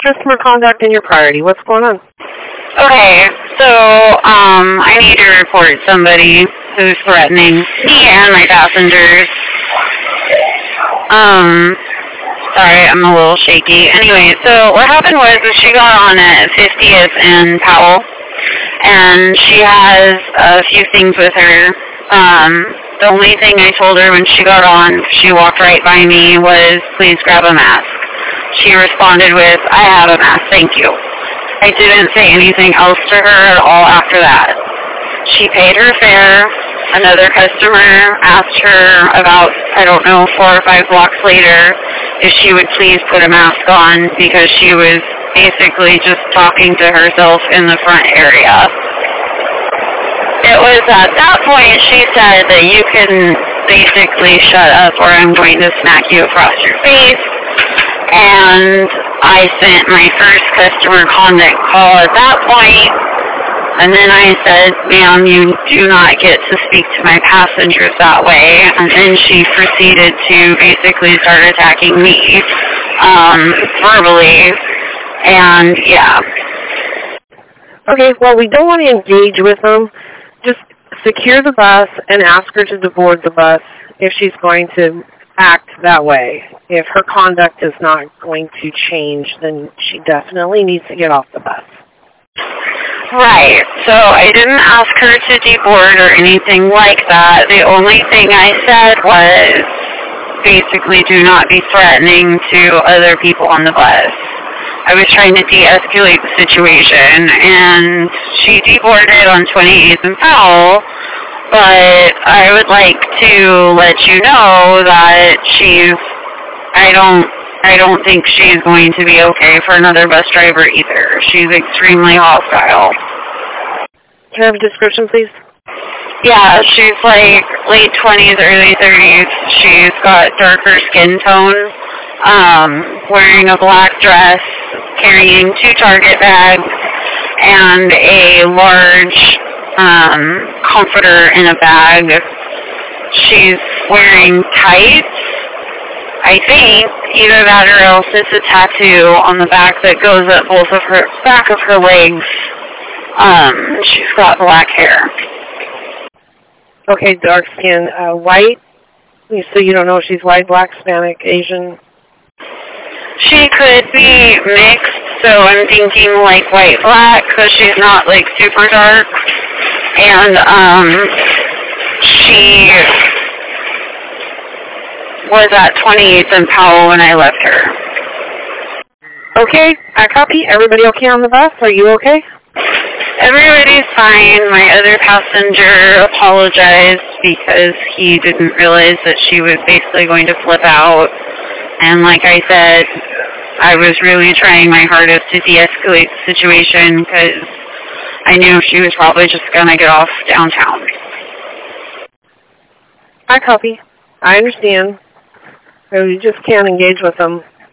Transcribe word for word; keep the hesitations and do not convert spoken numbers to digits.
customer conduct and your priority. What's going on? Okay, so um, I need to report somebody who's threatening me and my passengers. Um, sorry, I'm a little shaky. Anyway, so what happened was is she got on at fiftieth and Powell, and she has a few things with her. Um, the only thing I told her when she got on, she walked right by me, was please grab a mask. She responded with, I have a mask, thank you. I didn't say anything else to her at all after that. She paid her fare. Another customer asked her about, I don't know, four or five blocks later if she would please put a mask on because she was basically just talking to herself in the front area. It was at that point she said that you can basically shut up or I'm going to smack you across your face. And I sent my first customer conduct call at that point. And then I said, ma'am, you do not get to speak to my passengers that way. And then she proceeded to basically start attacking me um, verbally. And, yeah. Okay, well, we don't want to engage with them. Just secure the bus and ask her to deboard the bus if she's going to act that way. If her conduct is not going to change, then she definitely needs to get off the bus. Right. So I didn't ask her to deboard or anything like that. The only thing I said was basically do not be threatening to other people on the bus. I was trying to de-escalate the situation, and she deboarded on twenty-eighth and Powell, but I would like to let you know that she's, I don't, I don't think she's going to be okay for another bus driver either. She's extremely hostile. Can I have a description, please? Yeah, she's like late twenties, early thirties. She's got darker skin tone, um, wearing a black dress, carrying two Target bags, and a large um, comforter in a bag. She's wearing tights, I think, either that or else it's a tattoo on the back that goes up both of her, back of her legs. Um, she's got black hair. Okay, dark skin, uh, white. So you don't know if she's white, black, Hispanic, Asian? She could be mixed, so I'm thinking like white, black, because she's not like super dark. And um, she was at twenty-eighth and Powell when I left her. Okay, I copy. Everybody okay on the bus? Are you okay? Everybody's fine. My other passenger apologized because he didn't realize that she was basically going to flip out. And like I said, I was really trying my hardest to de-escalate the situation because I knew she was probably just going to get off downtown. I copy. I understand. So you just can't engage with them.